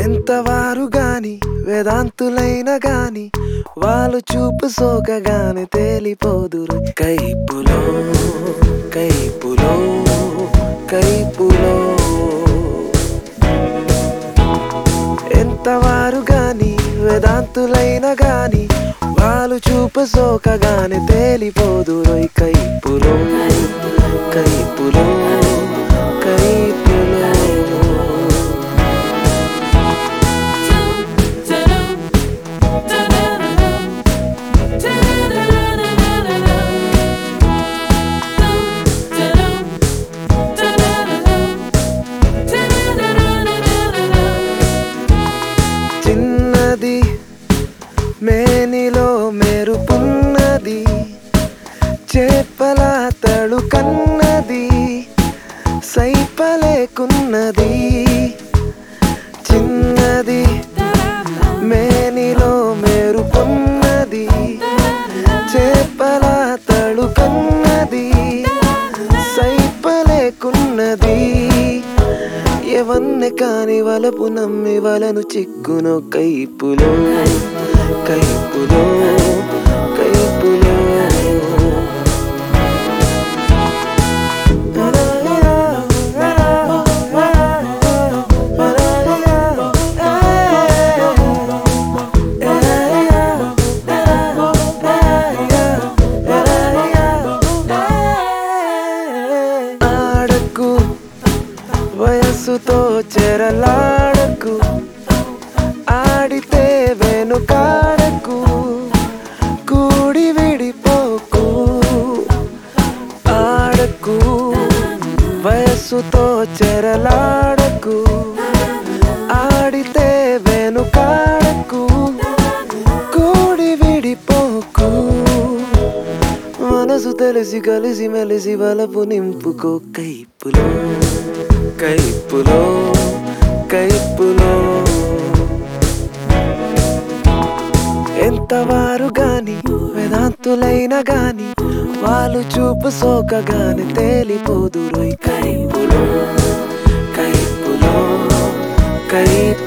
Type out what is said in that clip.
ఎంతవారు గాని వేదాంతులైన గాని వాళ్ళు చూపు సోకగానే తేలిపోదురు కైపులో కైపులో కైపులో. ఎంతవారు గాని వేదాంతులైన గాని వాళ్ళు చూపు సోకగానే తేలిపోదురు కైపులో కైపులో కైపులో. చిన్నది మేనిలో మెరుపున్నది చేపల తడుకన్నది సైపలేకున్నది. చిన్నది మేనిలో మెరుపున్నది చేపల తడుకన్నది సైపలేకున్నది. ఎవన్నే కాని వలపు నమ్మి వలను చిక్కునో కైపులో కైపులో కైపులో. ఆడకు వయస్సుతో చెరలాడకు ఆడితే వెనుకాడకు కూడి విడిపోకు. ఆడకు వయస్సుతో చెరలాడకు ఆడితే వెనుకాడకు కూడి విడిపోకు. మనసు తెలిసి కలిసి మెలిసి వలపు నింపుకో కైపులో కైపులో కైపులో. ఎంతవారు గాని వేదాంతులైన గాని వాళ్ళు చూపు సోకగానే తేలిపోదురు కైపులో కైపులో కైపులో.